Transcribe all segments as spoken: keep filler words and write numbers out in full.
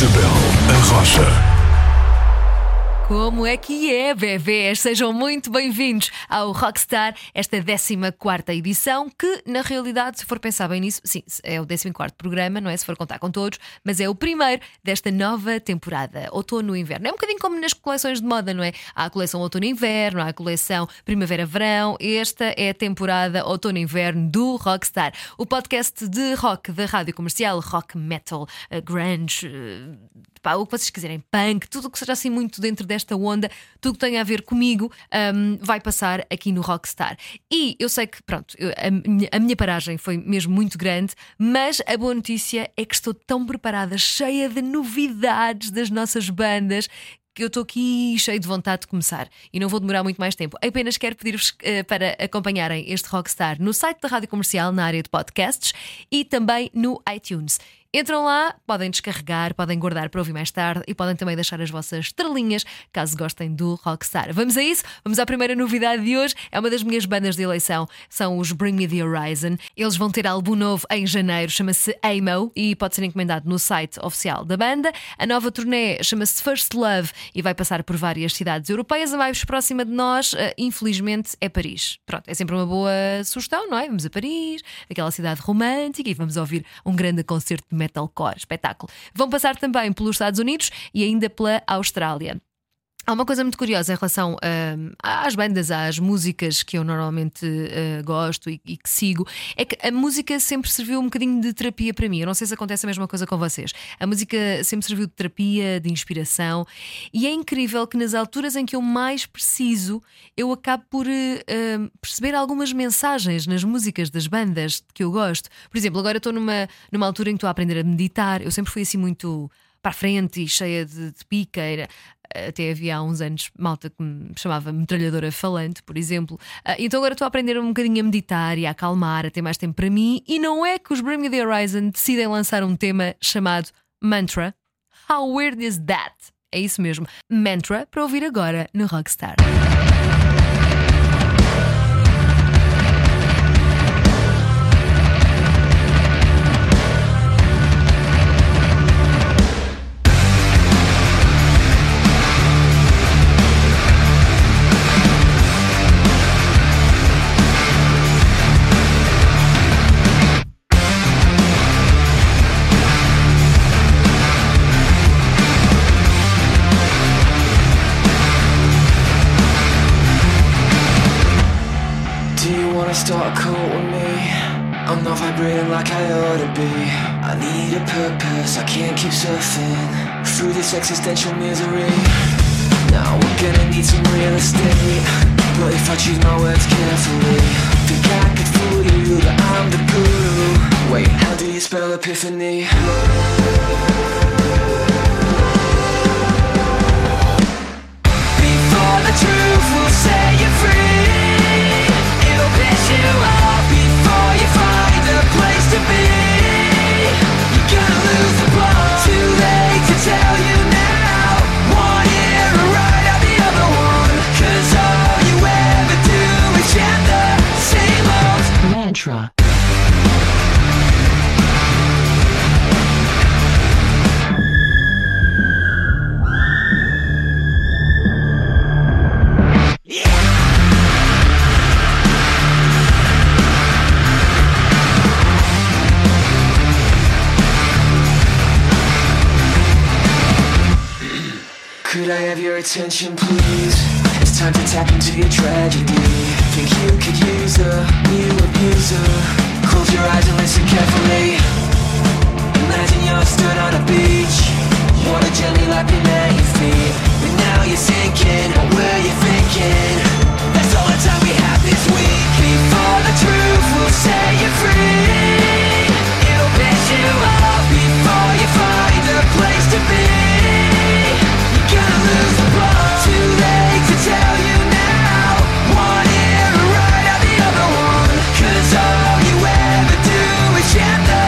Isabel Arrocha. Como é que é, bebés? Sejam muito bem-vindos ao Rockstar, esta décima quarta edição, que na realidade, se for pensar bem nisso, sim, é o décimo quarto programa, não é? Se for contar com todos, mas é o primeiro desta nova temporada, outono e inverno. É um bocadinho como nas coleções de moda, não é? Há a coleção outono e inverno, há a coleção primavera-verão. Esta é a temporada outono e inverno do Rockstar, o podcast de rock da rádio comercial, rock metal, grunge, pá, o que vocês quiserem, punk, tudo o que seja assim muito dentro desta esta onda, tudo que tem a ver comigo um, vai passar aqui no Rockstar. E eu sei que, pronto, eu, a, minha, a minha paragem foi mesmo muito grande, mas a boa notícia é que estou tão preparada, cheia de novidades das nossas bandas, que eu estou aqui cheio de vontade de começar e não vou demorar muito mais tempo. Apenas quero pedir-vos uh, para acompanharem este Rockstar no site da Rádio Comercial, na área de podcasts, e também no iTunes. Entram lá, podem descarregar, podem guardar para ouvir mais tarde e podem também deixar as vossas estrelinhas caso gostem do Rockstar. Vamos a isso? Vamos à primeira novidade de hoje. É uma das minhas bandas de eleição, são os Bring Me The Horizon. Eles vão ter álbum novo em janeiro, chama-se Amo e pode ser encomendado no site oficial da banda. A nova turnê chama-se First Love e vai passar por várias cidades europeias. A mais próxima de nós, infelizmente, é Paris. Pronto, é sempre uma boa sugestão, não é? Vamos a Paris, aquela cidade romântica, e vamos ouvir um grande concerto de metalcore, espetáculo. Vão passar também pelos Estados Unidos e ainda pela Austrália. Há uma coisa muito curiosa em relação uh, às bandas, às músicas que eu normalmente uh, gosto e, e que sigo, é que a música sempre serviu um bocadinho de terapia para mim. Eu não sei se acontece a mesma coisa com vocês. A música sempre serviu de terapia, de inspiração, e é incrível que nas alturas em que eu mais preciso, eu acabo por uh, uh, perceber algumas mensagens nas músicas das bandas que eu gosto. Por exemplo, agora estou numa, numa altura em que estou a aprender a meditar. Eu sempre fui assim muito para a frente e cheia de, de pica. Até havia há uns anos malta que me chamava metralhadora falante, por exemplo. Então agora estou a aprender um bocadinho a meditar e a acalmar, a ter mais tempo para mim. E não é que os Bring Me The Horizon decidem lançar um tema chamado Mantra. How weird is that? É isso mesmo, Mantra, para ouvir agora no Rockstar. Start a cult with me. I'm not vibrating like I ought to be. I need a purpose, I can't keep surfing through this existential misery. Now we're gonna need some real estate, but if I choose my words carefully, think I could fool you that I'm the guru. Wait, how do you spell epiphany? Before the truth will set you free, piss you off before you find a place to be. You're gonna lose the plot. Too late to tell you now. One ear right out the other one, 'cause all you ever do is chant the same old mantra. Could I have your attention, please? It's time to tap into your tragedy. Think you could use a new abuser? Close your eyes and listen carefully. Imagine you're stood on a beach, water gently lapping at your feet, but now you're sinking. What were you thinking? That's all the time we have this week. Before the truth will set you free, it'll piss you off before you find a place to be. Gonna lose the plot. Too late to tell you now. One ear right out the other one, 'cause all you ever do is chant the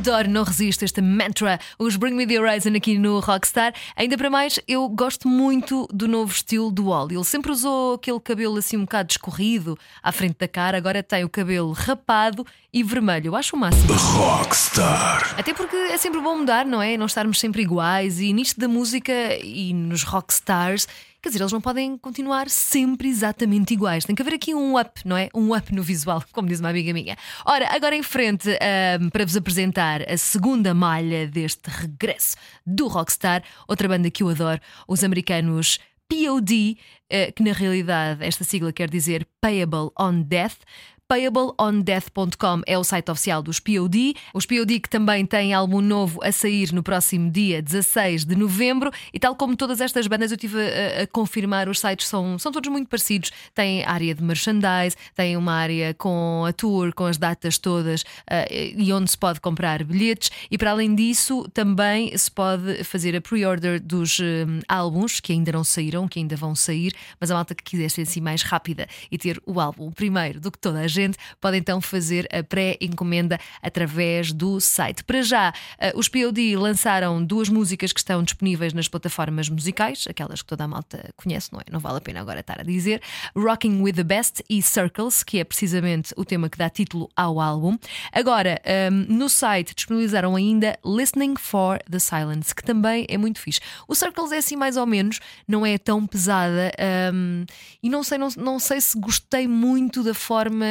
Adoro, não resisto, este mantra, os Bring Me The Horizon aqui no Rockstar. Ainda para mais, eu gosto muito do novo estilo do Wally. Ele sempre usou aquele cabelo assim um bocado escorrido à frente da cara, agora tem o cabelo rapado e vermelho. Eu acho o máximo. Rockstar. Até porque é sempre bom mudar, não é? Não estarmos sempre iguais. E nisto da música e nos rockstars, quer dizer, eles não podem continuar sempre exatamente iguais. Tem que haver aqui um up, não é? Um up no visual, como diz uma amiga minha. Ora, agora em frente, um, para vos apresentar a segunda malha deste regresso do Rockstar, outra banda que eu adoro, os americanos P O D, que na realidade esta sigla quer dizer Payable on Death. payable on death ponto com é o site oficial dos P O D. Os P O D que também têm álbum novo a sair no próximo dia dezasseis de novembro. E tal como todas estas bandas, eu estive a, a confirmar, os sites são, são todos muito parecidos. Tem área de merchandise, tem uma área com a tour, com as datas todas uh, e onde se pode comprar bilhetes. E para além disso, também se pode fazer a pre-order dos um, álbuns que ainda não saíram, que ainda vão sair. Mas a malta que quiser ser assim mais rápida e ter o álbum primeiro do que toda a gente, pode então fazer a pré-encomenda através do site. Para já, os P O D lançaram duas músicas que estão disponíveis nas plataformas musicais, aquelas que toda a malta conhece, não é? Não vale a pena agora estar a dizer. Rocking with the Best e Circles, que é precisamente o tema que dá título ao álbum. Agora, um, no site disponibilizaram ainda Listening for the Silence, que também é muito fixe. O Circles é assim mais ou menos, não é tão pesada, um, e não sei, não, não sei se gostei muito da forma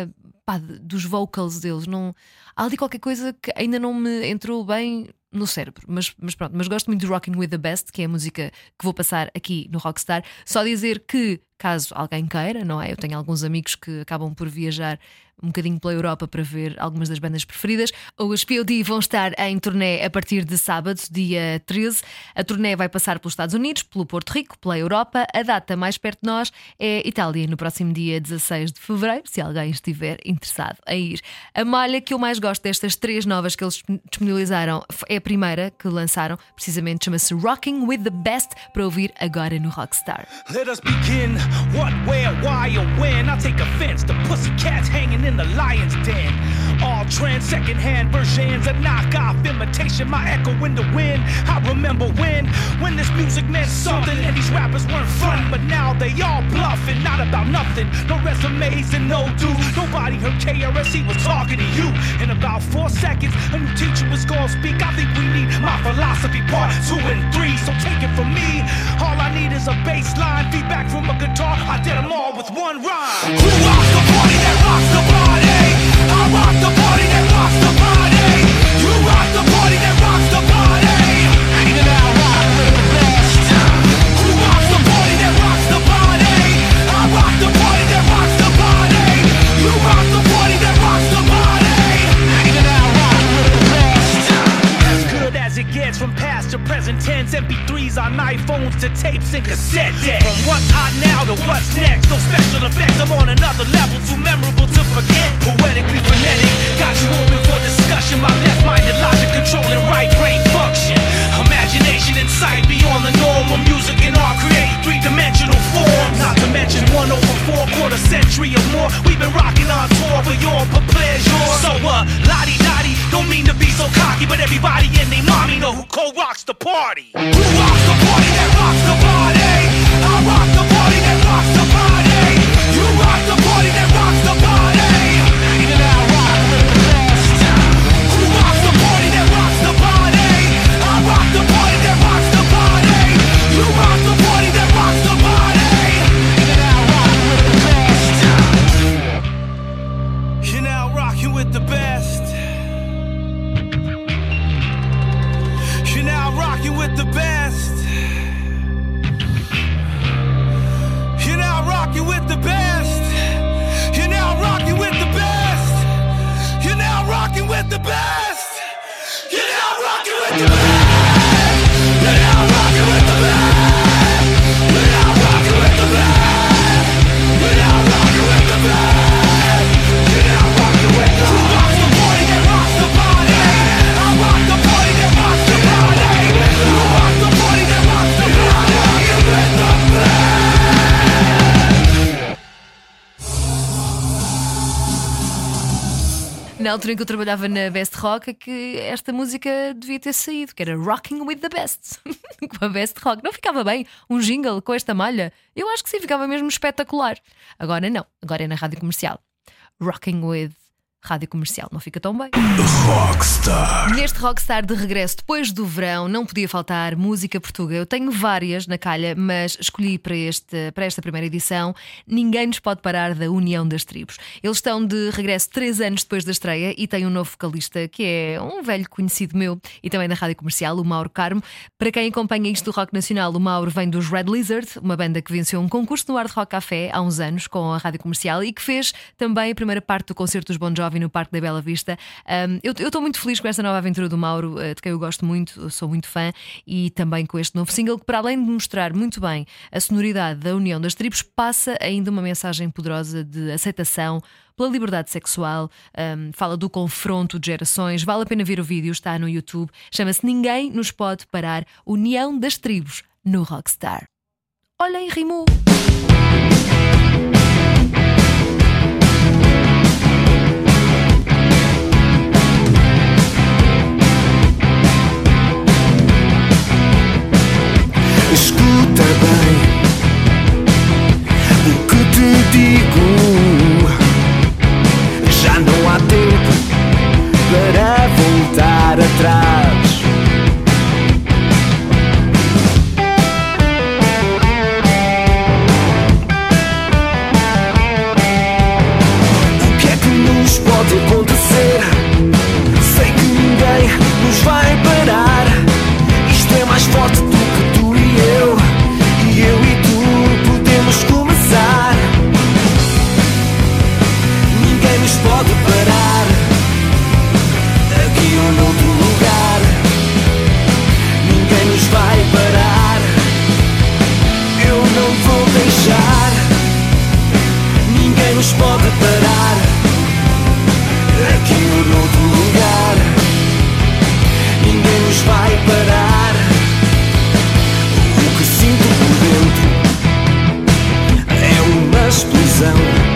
pá, dos vocals deles. Não, há ali qualquer coisa que ainda não me entrou bem no cérebro, mas, mas pronto, mas gosto muito de Rocking with the Best, que é a música que vou passar aqui no Rockstar. Só dizer que, caso alguém queira, não é? Eu tenho alguns amigos que acabam por viajar um bocadinho pela Europa para ver algumas das bandas preferidas. Os P O D vão estar em turnê a partir de sábado, dia treze. A turnê vai passar pelos Estados Unidos, pelo Porto Rico, pela Europa. A data mais perto de nós é Itália, no próximo dia dezasseis de fevereiro, se alguém estiver interessado em ir. A malha que eu mais gosto destas três novas que eles disponibilizaram é a primeira que lançaram, precisamente chama-se Rocking with the Best, para ouvir agora no Rockstar. Let us begin. What, where, why, or when? I take offense. The pussycats hanging in the lion's den. All trends, second-hand versions, a knockoff imitation. My echo in the wind. I remember when, when this music meant something and these rappers weren't fun, but now they all bluffing, not about nothing. No resumes and no dues. Nobody heard K R S, he was talking to you. In about four seconds, a new teacher was gonna speak. I think we need my philosophy part two and three. So take it from me. All I need is a bass line, feedback from a guitar. I did them all with one rhyme. Who rocks the party that rocks the party? I rock the party that rocks the party. You rock the party that rocks the party. And I rock with the best. Who rocks the party that rocks the party? I rock the party that rocks the party. You rock the party that rocks the party. And I rock with the best. As good as it gets, from past to present tense. M P threes on iPhones to tapes and cassette decks. From what's hot now to what's next. No special effects, I'm on another level, too memorable to forget. Poetically frenetic, got you open for discussion. My left-minded logic controlling right brain function. Imagination and sight beyond the norm of music and art create three-dimensional forms. Not to mention one over four, quarter century or more. We've been rocking on tour for your pleasure. So uh, lottie-dottie, don't mean to be so cocky, but everybody and they mommy know who co-rocks the party. Who rocks the party that rocks the party? I rock the party that rocks the party. You rock the party that rocks the party. And I rock with the best. Who rocks the party that rocks the party? I rock the party that rocks the party. You rock the party that rocks the party. And I rock with the best. You're now rocking with the best. You're now rocking with the best. You're now rocking with the best. You're now rocking with the best. You're now rocking with the best. You're now rocking with the best. You're now rocking with the best. You're now rocking with the best. You're now rocking with the best. You're now rocking with the best. Who rocks the party that rocks the party? I rock the party that rocks the party. You rock the party that rocks the party. You're with the best. na altura em que eu trabalhava na Best Rock, é que esta música devia ter saído, que era Rocking with the Best. Com a Best Rock. Não ficava bem um jingle com esta malha? Eu acho que sim, ficava mesmo espetacular. Agora não, agora é na rádio comercial. Rocking with Rádio Comercial, não fica tão bem. Rockstar. Neste Rockstar de regresso depois do verão não podia faltar música portuguesa. Eu tenho várias na calha, mas escolhi para, este, para esta primeira edição Ninguém Nos Pode Parar, da União das Tribos. Eles estão de regresso três anos depois da estreia e têm um novo vocalista que é um velho conhecido meu e também da Rádio Comercial, o Mauro Carmo. Para quem acompanha isto do rock nacional, o Mauro vem dos Red Lizard, uma banda que venceu um concurso no Hard Rock Café há uns anos com a Rádio Comercial e que fez também a primeira parte do concerto dos Bon Jovi no Parque da Bela Vista. Um, eu estou muito feliz com esta nova aventura do Mauro, uh, de quem eu gosto muito, sou muito fã, e também com este novo single que, para além de mostrar muito bem a sonoridade da União das Tribos, passa ainda uma mensagem poderosa de aceitação pela liberdade sexual, um, fala do confronto de gerações. Vale a pena ver o vídeo, está no YouTube. Chama-se Ninguém Nos Pode Parar, União das Tribos, no Rockstar. Olhem, rimou! Escuta bem o que te digo. Já não há tempo para voltar atrás. O que é que nos pode acontecer? Sei que ninguém nos vai parar. Isto é mais forte do que tu e eu, e eu e tu podemos começar. Ninguém nos pode parar, aqui ou noutro lugar. Ninguém nos vai parar, eu não vou deixar. Ninguém nos pode parar, aqui ou noutro lugar. Ninguém nos vai parar. O que sinto por dentro é uma explosão,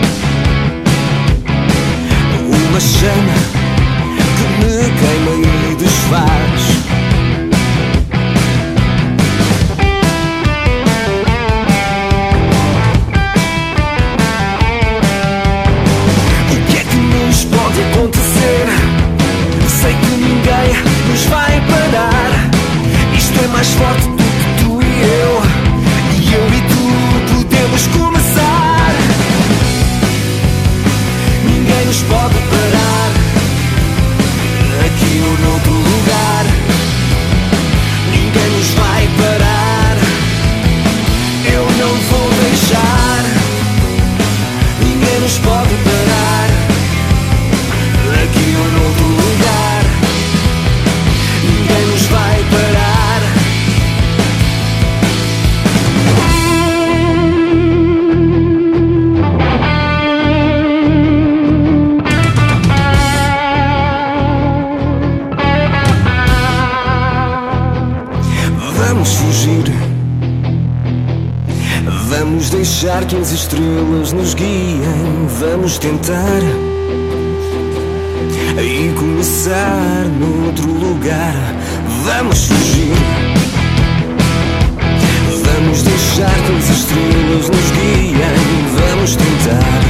uma chama que me queima e desfaz. O que é que nos pode acontecer? Sei que ninguém nos vai parar. Isto é mais forte do que tu e eu, e eu e tu podemos começar. Ninguém nos pode parar, aqui ou noutro lugar. Ninguém nos vai parar, eu não vou deixar. Ninguém nos pode parar, aqui ou noutro lugar. Ninguém nos vai parar. Vamos fugir, vamos deixar que as estrelas nos guiem. Vamos tentar e começar noutro lugar. Vamos fugir, vamos deixar que as estrelas nos guiem. Vamos tentar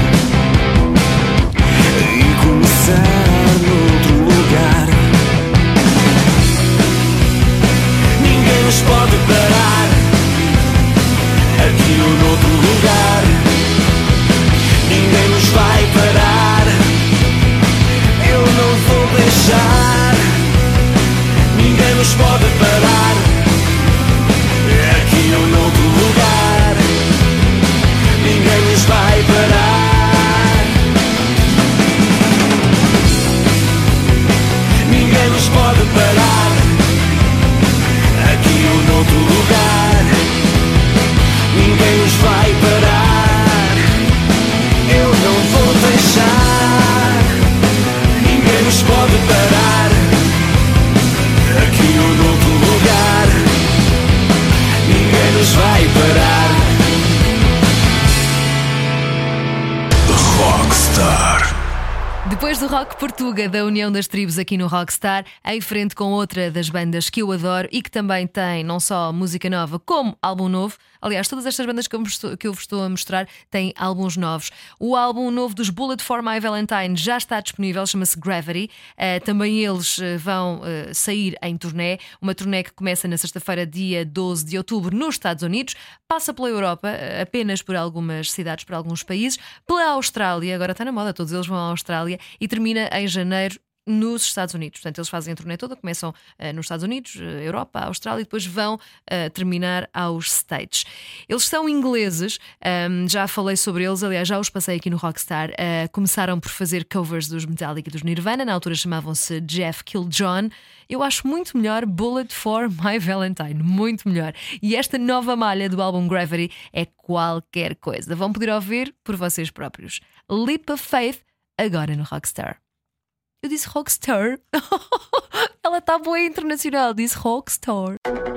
e começar noutro lugar. Ninguém nos pode parar, aqui ou noutro lugar. Ninguém nos vai parar, eu não vou deixar. Ninguém nos pode parar, aqui ou noutro lugar. Ninguém nos vai parar. Rock Portuga da União das Tribos aqui no Rockstar, em frente com outra das bandas que eu adoro e que também tem não só música nova como álbum novo. Aliás, todas estas bandas que eu, estou, que eu vos estou a mostrar têm álbuns novos. O álbum novo dos Bullet for My Valentine já está disponível, chama-se Gravity. Uh, também eles vão uh, sair em turnê. Uma turnê que começa na sexta-feira, dia doze de outubro, nos Estados Unidos. Passa pela Europa, apenas por algumas cidades, por alguns países. Pela Austrália, agora está na moda, todos eles vão à Austrália. E termina em janeiro nos Estados Unidos. Portanto, eles fazem a turnê toda, começam uh, nos Estados Unidos, uh, Europa, Austrália e depois vão uh, terminar aos States. Eles são ingleses, um, já falei sobre eles, aliás, já os passei aqui no Rockstar. Uh, começaram por fazer covers dos Metallica e dos Nirvana, na altura chamavam-se Jeff Kill John. Eu acho muito melhor Bullet for My Valentine, muito melhor. E esta nova malha do álbum Gravity é qualquer coisa. Vão poder ouvir por vocês próprios. Leap of Faith, agora no Rockstar. Eu disse Rockstar. Ela está boa internacional, disse Rockstar.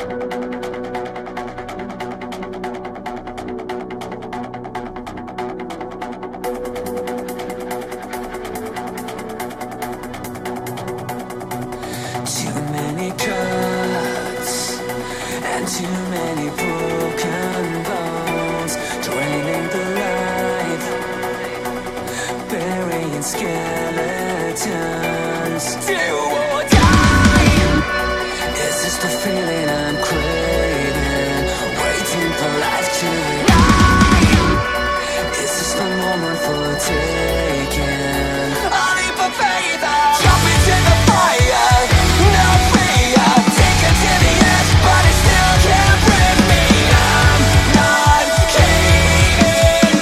Too many cuts and too many broken bones, draining the life, burying skeletons. Do or die. Is this the feeling I'm craving? Waiting for life to die. Is this the moment for taking? I leap of faith, I'll jump into the fire. No fear, take it to the edge, but it still can't break me. I'm not caving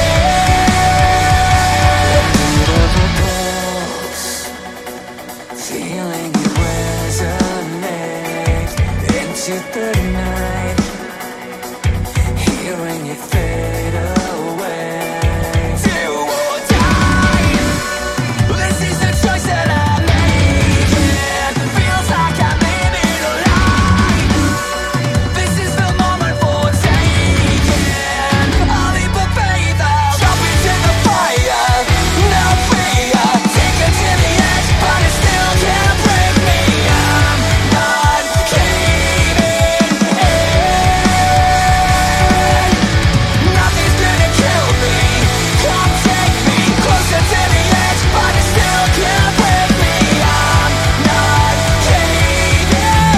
in. Feeling it resonate into the night, hearing it fade away. Do or die. This is the choice that I'm making. Feels like I'm living a lie. This is the moment for taking. I'll leap of faith, I'll jump into the fire. No fear, take it to the edge, but it still can't break me. I'm not caving in. Nothing's gonna kill me. Come take me closer to the edge, but it still can't break me. I'm not caving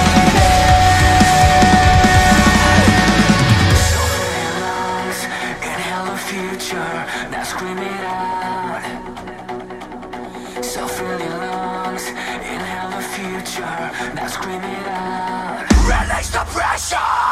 in. So many lungs, inhale the future, now scream it out. So many lungs, inhale the future, now scream it out. Release the pressure.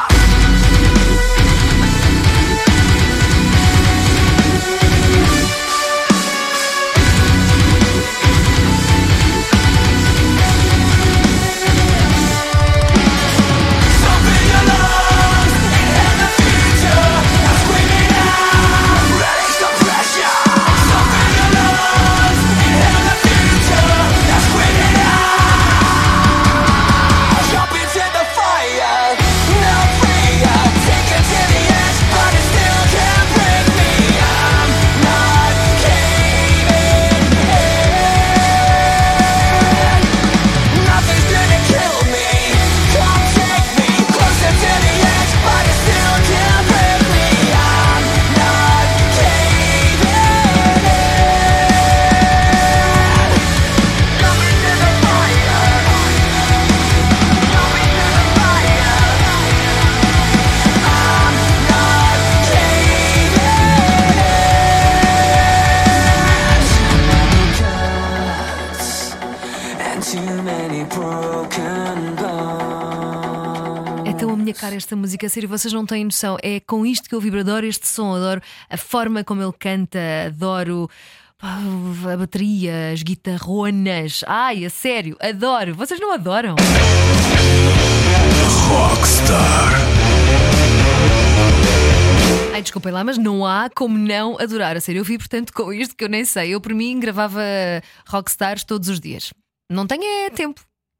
É tão a minha cara esta música, a sério, vocês não têm noção. É com isto que eu vibro, adoro este som, adoro a forma como ele canta, adoro pá, a bateria, as guitarronas. Ai, a sério, adoro. Vocês não adoram? Rockstar. Ai, desculpem lá, mas não há como não adorar. A sério, eu vi, portanto, com isto que eu nem sei. Eu, por mim, gravava Rockstars todos os dias. Não tenho é tempo.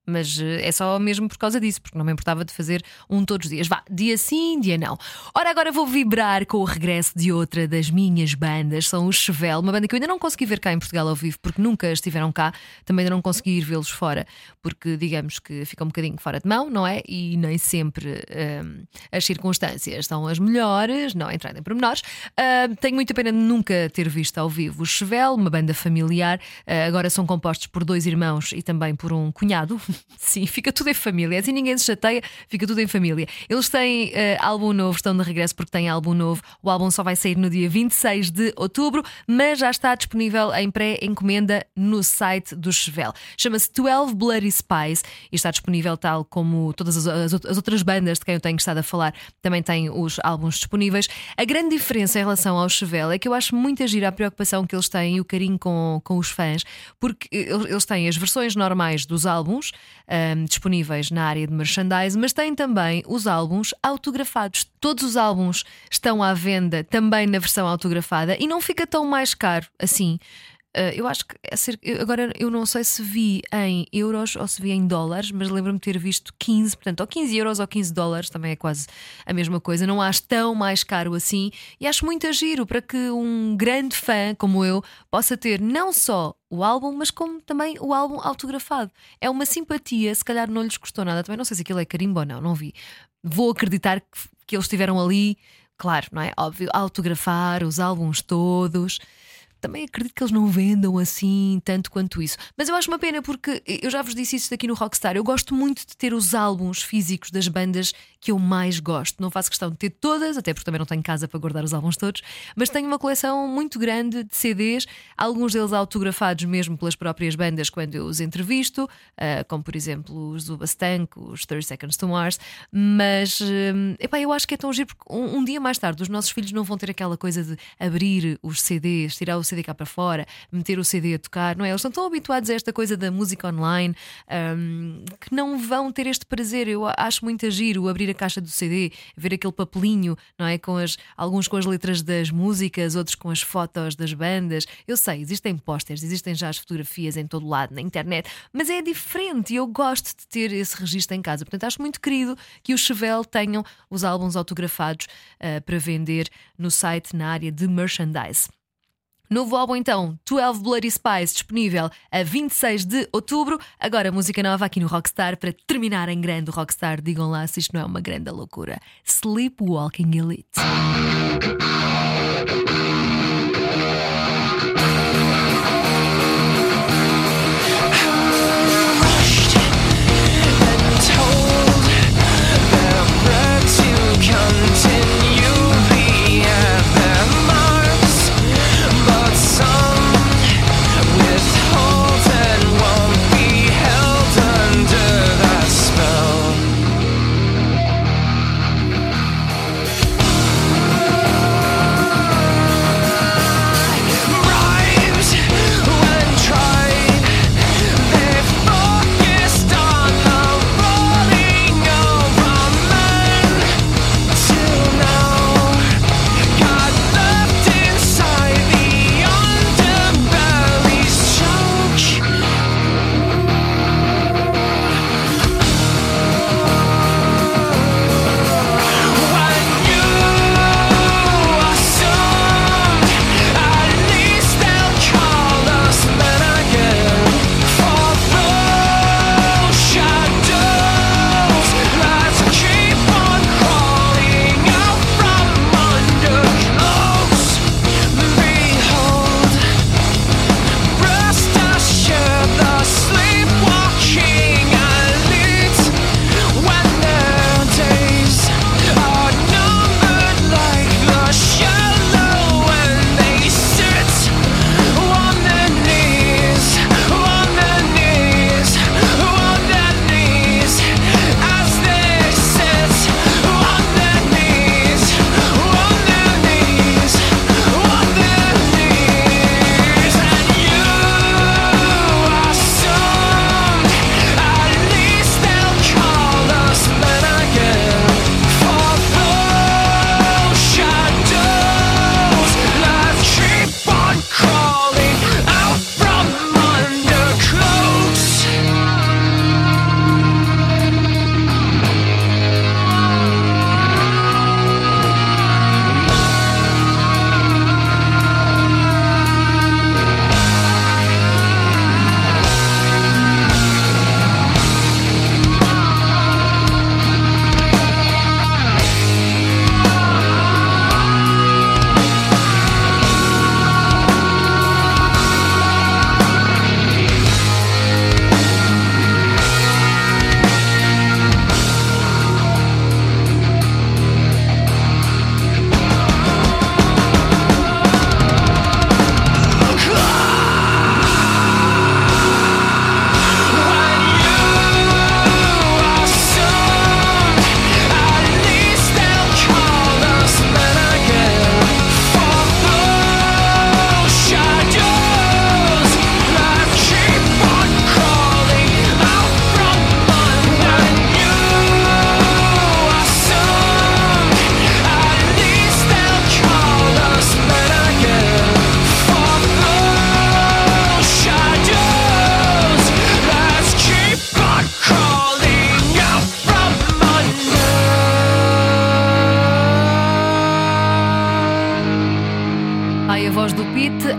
mas é só mesmo por causa disso, porque não me importava de fazer um todos os dias. Vá, dia sim, dia não. Ora, agora vou vibrar com o regresso de outra das minhas bandas. São os Chevelle, uma banda que eu ainda não consegui ver cá em Portugal ao vivo, porque nunca estiveram cá. Também ainda não consegui ir vê-los fora, porque digamos que fica um bocadinho fora de mão, não é? E nem sempre hum, as circunstâncias são as melhores, não entrando em pormenores. Uh, tenho muita pena de nunca ter visto ao vivo os Chevelle, uma banda familiar. Uh, agora são compostos por dois irmãos e também por um cunhado. Sim, fica tudo em família. Assim ninguém se chateia, fica tudo em família. Eles têm uh, álbum novo, estão de regresso porque têm álbum novo. O álbum só vai sair no dia vinte e seis de outubro, mas já está disponível em pré-encomenda no site do Chevelle. Chama-se doze Bloody Spies e está disponível, tal como todas as, as, as outras bandas de quem eu tenho estado a falar, também têm os álbuns disponíveis. A grande diferença em relação ao Chevelle é que eu acho muito gira a preocupação que eles têm e o carinho com, com os fãs, porque eles têm as versões normais dos álbuns um, disponíveis na área de merchandise, mas têm também os álbuns autografados. Todos os álbuns estão à venda também na versão autografada e não fica tão mais caro assim. Uh, eu acho que é ser, agora eu não sei se vi em euros ou se vi em dólares, mas lembro-me de ter visto quinze, portanto, ou quinze euros ou quinze dólares, também é quase a mesma coisa. Não acho tão mais caro assim e acho muito giro para que um grande fã como eu possa ter não só o álbum, mas como também o álbum autografado. É uma simpatia, se calhar não lhes custou nada. Também não sei se aquilo é carimbo ou não, não vi. Vou acreditar que, que eles estiveram ali, claro, não é? Óbvio, a autografar os álbuns todos. Também acredito que eles não vendam assim tanto quanto isso. Mas eu acho uma pena porque eu já vos disse isso aqui no Rockstar. Eu gosto muito de ter os álbuns físicos das bandas que eu mais gosto. Não faço questão de ter todas, até porque também não tenho casa para guardar os álbuns todos, mas tenho uma coleção muito grande de C Ds, alguns deles autografados mesmo pelas próprias bandas quando eu os entrevisto, como por exemplo os Zubastank, os thirty Seconds to Mars. Mas epá, eu acho que é tão giro porque um, um dia mais tarde os nossos filhos não vão ter aquela coisa de abrir os C Ds, tirar o C D cá para fora, meter o C D a tocar, não é? Eles estão tão habituados a esta coisa da música online um, que não vão ter este prazer. Eu acho muito giro abrir a caixa do C D, ver aquele papelinho, não é? Com as, alguns com as letras das músicas, outros com as fotos das bandas. Eu sei, existem pósteres, existem já as fotografias em todo lado, na internet, mas é diferente e eu gosto de ter esse registro em casa. Portanto, acho muito querido que os Chevelle tenham os álbuns autografados uh, para vender no site na área de merchandise. Novo álbum então, doze Bloody Spies, disponível a vinte e seis de outubro. Agora música nova aqui no Rockstar para terminar em grande o Rockstar. Digam lá se isto não é uma grande loucura. Sleepwalking Elite. Spell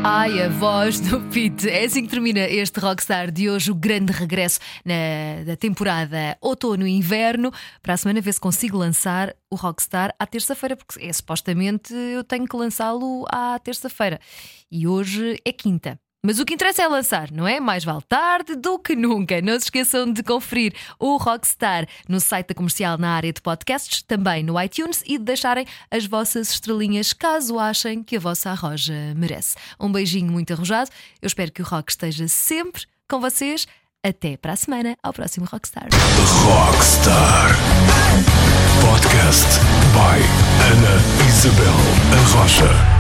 Ai, a voz do Pete. É assim que termina este Rockstar de hoje, o grande regresso na, da temporada outono e inverno. Para a semana ver se consigo lançar o Rockstar à terça-feira, porque é, supostamente eu tenho que lançá-lo à terça-feira. E hoje é quinta. Mas o que interessa é lançar, não é? Mais vale tarde do que nunca. Não se esqueçam de conferir o Rockstar no site da Comercial na área de podcasts, também no iTunes, e de deixarem as vossas estrelinhas caso achem que a vossa arroja merece. Um beijinho muito arrojado. Eu espero que o rock esteja sempre com vocês. Até para a semana, ao próximo Rockstar. Rockstar Podcast by Ana Isabel Arrocha.